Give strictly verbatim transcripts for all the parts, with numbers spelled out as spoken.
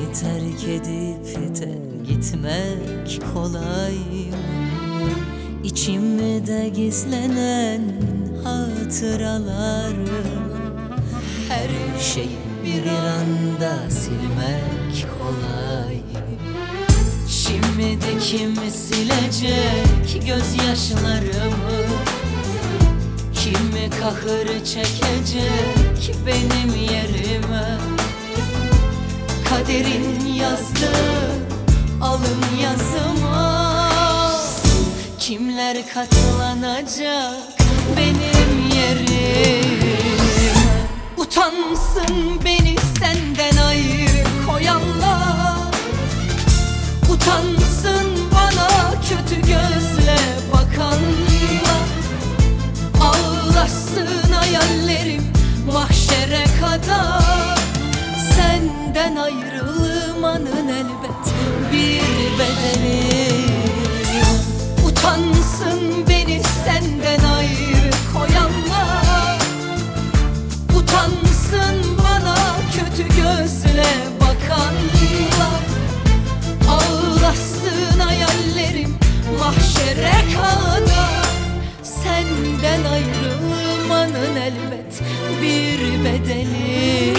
Seni terk edip de gitmek kolay mı? İçimde gizlenen hatıraları, her şeyi bir anda silmek kolay mı? Şimdi kim silecek gözyaşlarımı? Kim kahır çekecek benim yerime? Kaderin yazdı alın yazıma. Kimler katlanacak benim yerime? Utansın beni senden ayrı koyanlar, utansın bana kötü gözle bakanlar. Ağlasın hayallerim mahşere kadar. Senden ayrılmanın elbet bir bedeli. Utansın beni senden ayrı koyanlar, utansın bana kötü gözle bakanlar. Ağlasın hayallerim mahşere kadar. Senden ayrılmanın elbet bir bedeli.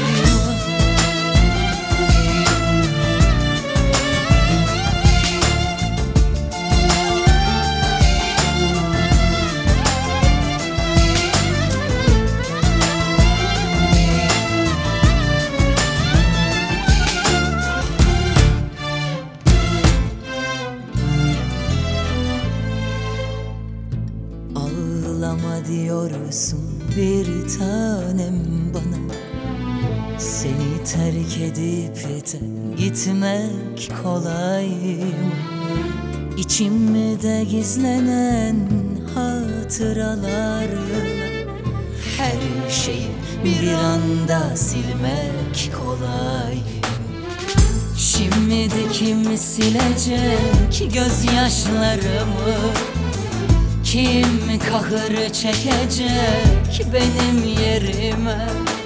Ağlama diyorsun bir tanem bana. Seni terk edip de gitmek kolay mı? İçimde gizlenen hatıraları, her şeyi bir anda silmek kolay mı? Şimdi kim silecek gözyaşlarımı? Kim kahır çekecek benim yerime?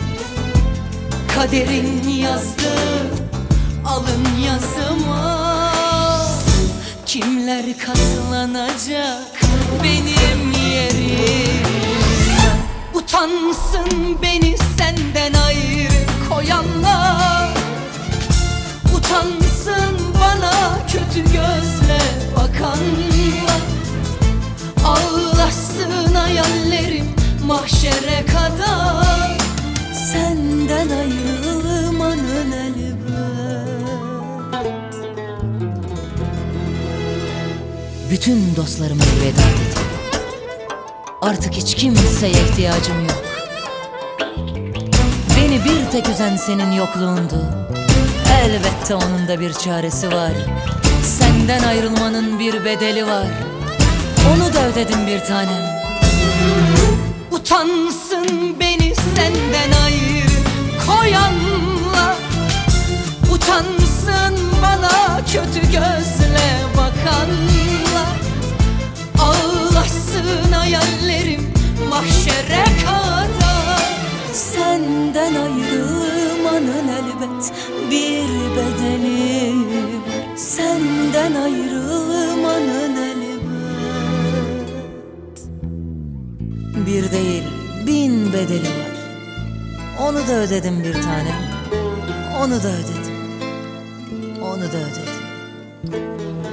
Kaderin yazdı alın yazıma. Kimler katlanacak benim yerime? Utansın beni senden ayrı koyanlar, utansın bana kötü gözle bakanlar. Ağlasın hayallerim mahşere kadar. Senden ayrılmanın elbet. Bütün dostlarıma veda dedim. Artık hiç kimseye ihtiyacım yok. Beni bir tek üzen senin yokluğundu. Elbette onun da bir çaresi var. Senden ayrılmanın bir bedeli var. Onu da ödedim bir tanem. Utansın beni senden ayrı koyanlar, utansın bana kötü gözle bakanlar. Ağlasın hayallerim mahşere kadar. Senden ayrılmanın elbet bir bedeli. Senden ayrılmanın elbet bir değil bin bedeli var. Onu da ödedim bir tanem. Onu da ödedim. Onu da ödedim.